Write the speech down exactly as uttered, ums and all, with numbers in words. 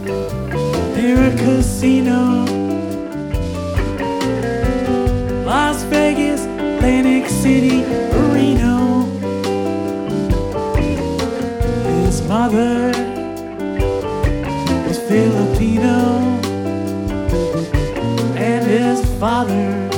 near a casino. Las Vegas, Atlantic City, Reno. His mother was Filipino, and his father